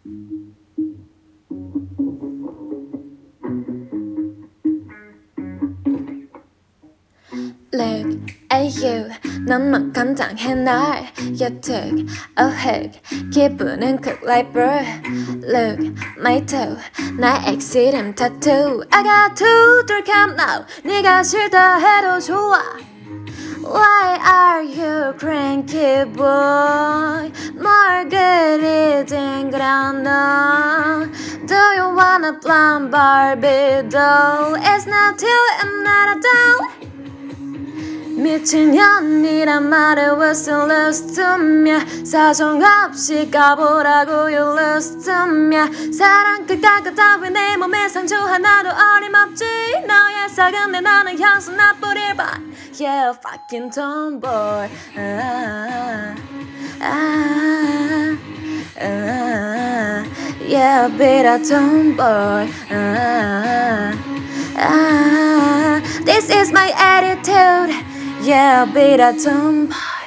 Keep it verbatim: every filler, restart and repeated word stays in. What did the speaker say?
Look at you, 너만 감당해 날. You took a hug, 기분은 cook like bird. Look, my toe, 나의 엑스이름 tattoo. I got two, three, come now. 네가 싫다 해도 좋아. Why are you cranky boy? 뭘 그리 징그러 너? Do you wanna blonde Barbie doll? It's not you, I'm not a doll. 미친년이란 말에 왜 still lose to me? 사정 없이 가보라고 you lose to me. 사랑 끝까 끝따위 내 몸에 상처 하나도 어림없지. 너의 사근데 나는 향수 나 뿌릴 바. Yeah, fucking tomboy. 아, 아, 아, yeah, be a tomboy. 아, 아, this is my attitude. Yeah, be a tomboy.